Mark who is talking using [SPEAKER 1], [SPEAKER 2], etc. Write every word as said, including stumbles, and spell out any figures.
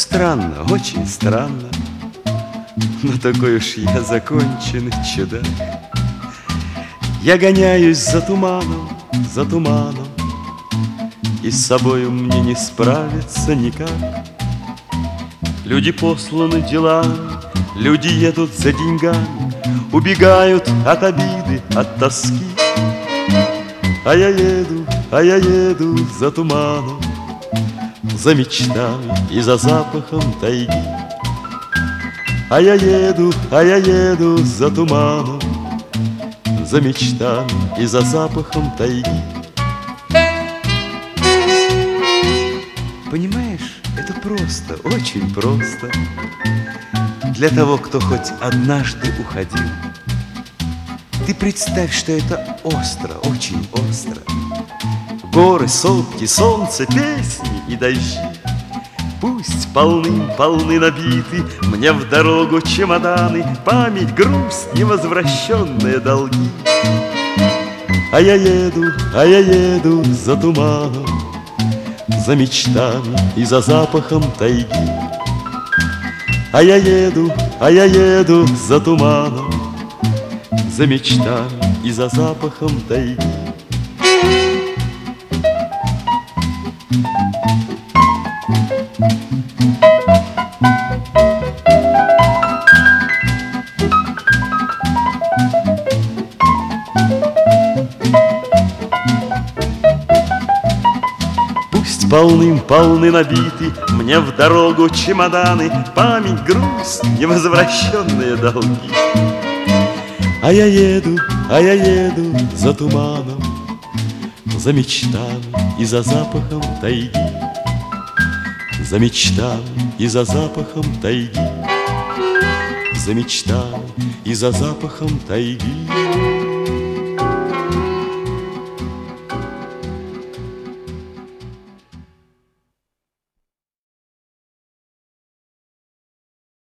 [SPEAKER 1] странно, очень странно, но такой уж я законченный чудак. Я гоняюсь за туманом, за туманом, и с собою мне не справиться никак. Люди посланы делами, люди едут за деньгами, убегают от обиды, от тоски. А я еду, а я еду за туманом, за мечтами и за запахом тайги. А я еду, а я еду за туманом, за мечтами и за запахом тайги. Понимаешь, это просто, очень просто для того, кто хоть однажды уходил. Ты представь, что это остро, очень остро. Горы, сопки, солнце, песни и дожди. Пусть полны-полны набиты мне в дорогу чемоданы, память, грусть, невозвращенные долги. А я еду, а я еду за туманом, за мечтами и за запахом тайги. А я еду, а я еду за туманом, за мечтами и за запахом тайги. Пусть полным-полны набиты мне в дорогу чемоданы, память, грусть, невозвращенные долги. А я еду, а я еду за туманом, за мечтами и за запахом тайги. За мечтами и за запахом тайги. За мечтами и за запахом тайги.